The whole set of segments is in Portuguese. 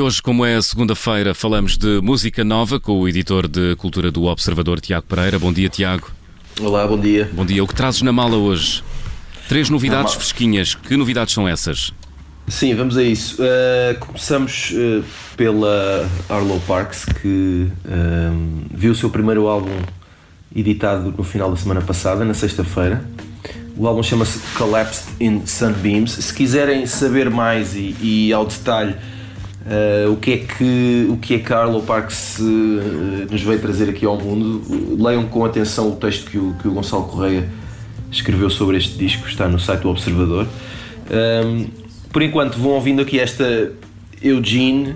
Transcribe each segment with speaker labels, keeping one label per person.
Speaker 1: Hoje, como é segunda-feira, falamos de música nova com o editor de cultura do Observador, Tiago Pereira. Bom dia, Tiago.
Speaker 2: Olá, bom dia.
Speaker 1: Bom dia. O que trazes na mala hoje? 3 novidades fresquinhas. Que novidades são essas?
Speaker 2: Sim, vamos a isso. Começamos pela Arlo Parks, que viu o seu primeiro álbum editado no final da semana passada, na sexta-feira. O álbum chama-se Collapsed in Sunbeams. Se quiserem saber mais e ao detalhe o que é que a Arlo Parks nos veio trazer aqui ao mundo, leiam com atenção o texto que o Gonçalo Correia escreveu sobre este disco, está no site do Observador. Por enquanto vão ouvindo aqui esta Eugene.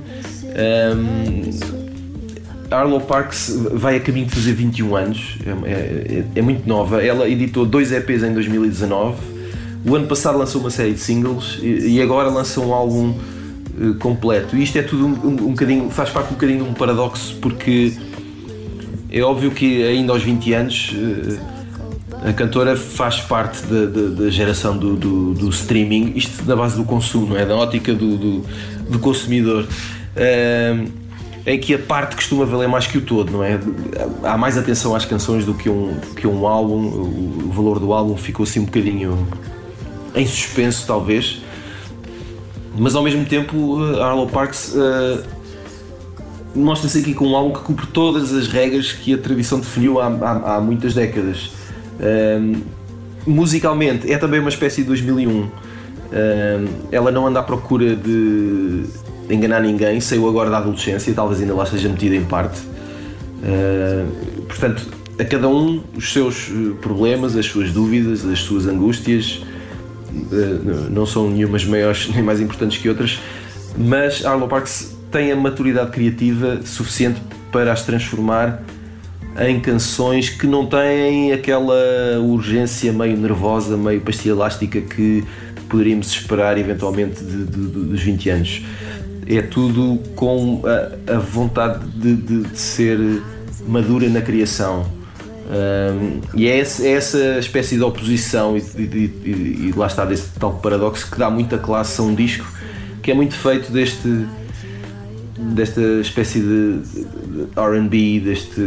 Speaker 2: A Arlo Parks vai a caminho de fazer 21 anos, é muito nova. Ela editou 2 EPs em 2019, o ano passado lançou uma série de singles e agora lança um álbum completo. E isto é tudo um bocadinho, faz parte um bocadinho de um paradoxo, porque é óbvio que ainda aos 20 anos a cantora faz parte da geração do streaming, isto na base do consumo, não é? Da ótica do consumidor. Em que a parte costuma valer mais que o todo, não é? Há mais atenção às canções do que um álbum. O valor do álbum ficou assim um bocadinho em suspenso, talvez. Mas ao mesmo tempo, a Arlo Parks mostra-se aqui com um álbum que cumpre todas as regras que a tradição definiu há muitas décadas. Musicalmente, é também uma espécie de 2001. Ela não anda à procura de enganar ninguém, saiu agora da adolescência, talvez ainda lá seja metida em parte. Portanto, a cada um os seus problemas, as suas dúvidas, as suas angústias, não são nenhumas maiores nem mais importantes que outras, mas Arlo Parks tem a maturidade criativa suficiente para as transformar em canções que não têm aquela urgência meio nervosa, meio pastilha elástica que poderíamos esperar eventualmente dos 20 anos. É tudo com a vontade de ser madura na criação. E é essa espécie de oposição e lá está, desse tal paradoxo que dá muita classe a um disco que é muito feito desta espécie de R&B,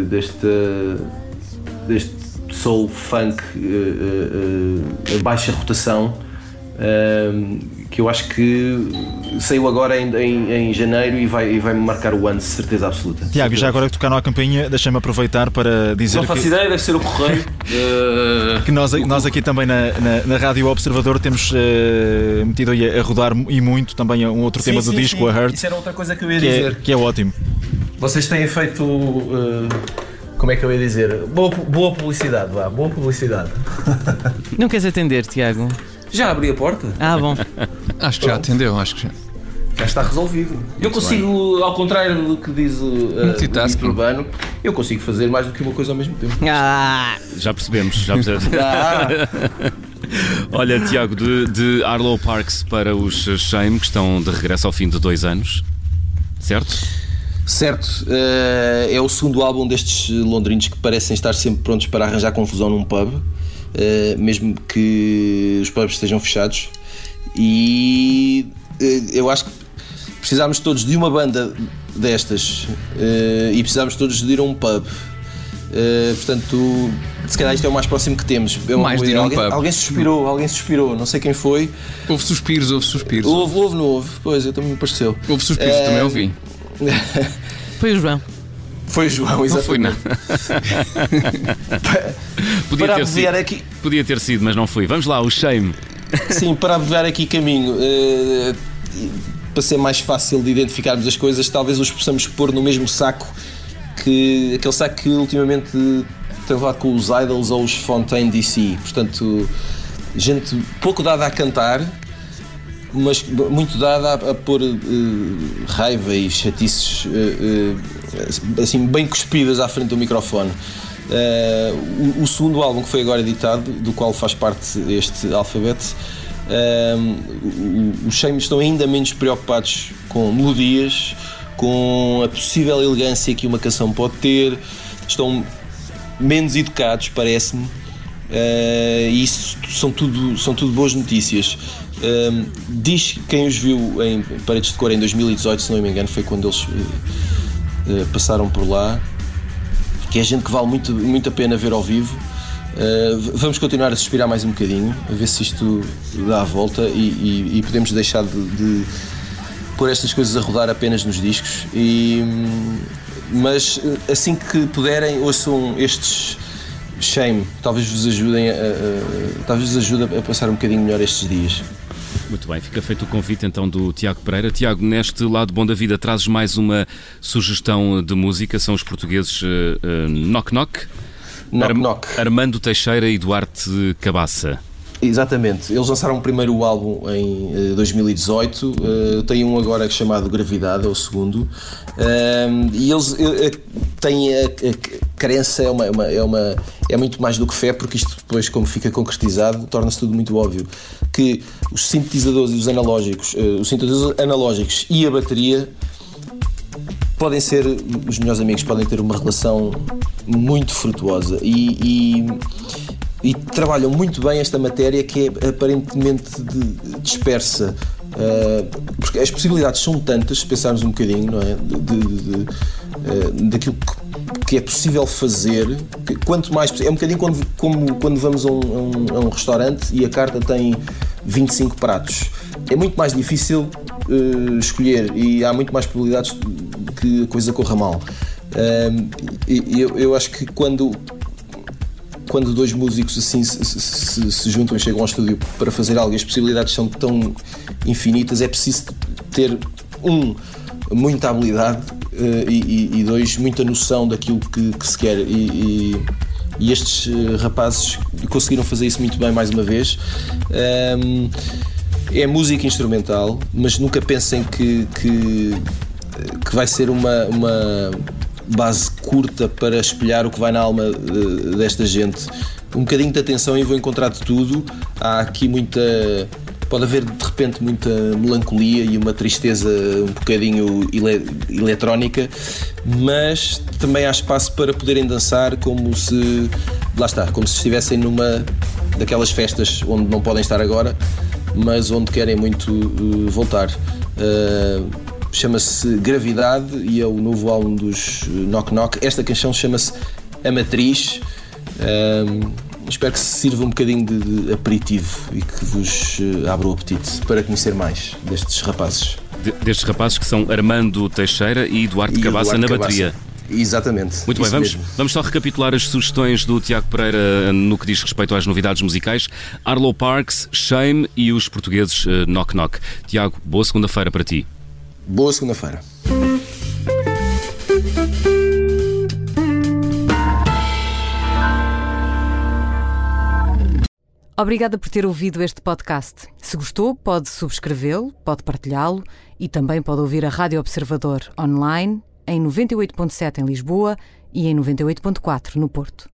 Speaker 2: deste soul funk em baixa rotação, que eu acho que saiu agora em janeiro e vai-me marcar o ano de certeza absoluta.
Speaker 3: Tiago, já agora que tocaram a campainha, deixa-me aproveitar para dizer
Speaker 2: não faço ideia, deve ser o Correio.
Speaker 3: Que nós aqui também na Rádio Observador temos metido aí a rodar e muito também um outro tema do disco, a Hurt.
Speaker 2: Isso era outra coisa que eu ia dizer.
Speaker 3: Que é ótimo.
Speaker 2: Vocês têm feito... como é que eu ia dizer? Boa publicidade, vá. Boa publicidade.
Speaker 4: Não queres atender, Tiago?
Speaker 2: Já abri a porta?
Speaker 4: Ah, bom.
Speaker 5: Acho que já atendeu, acho que já.
Speaker 2: Já está resolvido. Eu consigo, ao contrário do que diz o Dito Urbano, eu consigo fazer mais do que uma coisa ao mesmo tempo.
Speaker 1: Já percebemos. Olha, Tiago, de Arlo Parks para os Shame, que estão de regresso ao fim de 2 anos, certo?
Speaker 2: Certo, é o segundo álbum destes londrinos que parecem estar sempre prontos para arranjar confusão num pub, mesmo que os pubs estejam fechados. E eu acho que precisámos todos de uma banda destas e precisámos todos de ir a um pub. Portanto, se calhar isto é o mais próximo que temos.
Speaker 5: Mais de ir a um pub.
Speaker 2: Alguém suspirou, não sei quem foi.
Speaker 5: Houve suspiros.
Speaker 2: Houve, não houve? Pois, eu também me pareceu.
Speaker 5: Houve suspiros, também ouvi.
Speaker 4: Foi o João.
Speaker 2: Foi o João, exatamente.
Speaker 5: Não foi, não.
Speaker 1: Podia ter sido, mas não foi. Vamos lá, o Shame.
Speaker 2: Sim, para abreviar aqui caminho, para ser mais fácil de identificarmos as coisas, talvez os possamos pôr no mesmo saco que aquele saco que ultimamente tem levado com os Idols ou os Fontaine DC. Portanto, gente pouco dada a cantar, mas muito dada a pôr raiva e chatices assim bem cuspidas à frente do microfone. O segundo álbum que foi agora editado, do qual faz parte este alfabeto, os Shame estão ainda menos preocupados com melodias, com a possível elegância que uma canção pode ter, estão menos educados, parece-me, E isso são tudo boas notícias. Diz quem os viu em Paredes de Cor em 2018, se não me engano, foi quando eles passaram por lá, que é gente que vale muito a pena ver ao vivo. Vamos continuar a suspirar mais um bocadinho, a ver se isto dá a volta e podemos deixar de pôr estas coisas a rodar apenas nos discos. Mas assim que puderem, ouçam estes Shame, talvez vos ajude a passar um bocadinho melhor estes dias.
Speaker 1: Muito bem, fica feito o convite então do Tiago Pereira. Tiago, neste lado bom da vida trazes mais uma sugestão de música, são os portugueses Knock Knock. Armando Teixeira e Duarte Cabaça.
Speaker 2: Exatamente, eles lançaram o primeiro álbum em 2018, tem um agora chamado Gravidade, é o segundo, e eles têm a crença, é muito mais do que fé, porque isto depois, como fica concretizado, torna-se tudo muito óbvio, que os sintetizadores e os sintetizadores analógicos e a bateria podem ser os melhores amigos, podem ter uma relação muito frutuosa e trabalham muito bem esta matéria que é aparentemente dispersa, porque as possibilidades são tantas, se pensarmos um bocadinho, não é? Daquilo que é possível fazer, quanto mais é um bocadinho como quando vamos a um restaurante e a carta tem 25 pratos. É muito mais difícil escolher e há muito mais probabilidades que a coisa corra mal. Eu acho que quando dois músicos assim se juntam e chegam ao estúdio para fazer algo e as possibilidades são tão infinitas, é preciso ter muita habilidade e dois, muita noção daquilo que se quer e estes rapazes conseguiram fazer isso muito bem mais uma vez. É música instrumental, mas nunca pensem que vai ser uma base curta para espelhar o que vai na alma desta gente. Um bocadinho de atenção e vou encontrar de tudo. Há aqui pode haver de repente muita melancolia e uma tristeza um bocadinho eletrónica, mas também há espaço para poderem dançar como se estivessem numa daquelas festas onde não podem estar agora, mas onde querem muito voltar. Chama-se Gravidade e é o novo álbum dos Knock Knock. Esta canção chama-se A Matriz. Espero que se sirva um bocadinho de aperitivo e que vos abra o apetite para conhecer mais destes rapazes.
Speaker 1: Destes rapazes que são Armando Teixeira e Duarte Cabaça na bateria.
Speaker 2: Exatamente.
Speaker 1: Muito bem, vamos só recapitular as sugestões do Tiago Pereira no que diz respeito às novidades musicais. Arlo Parks, Shame e os portugueses Knock Knock. Tiago, boa segunda-feira para ti.
Speaker 2: Boa segunda-feira.
Speaker 6: Obrigada por ter ouvido este podcast. Se gostou, pode subscrevê-lo, pode partilhá-lo e também pode ouvir a Rádio Observador online em 98.7 em Lisboa e em 98.4 no Porto.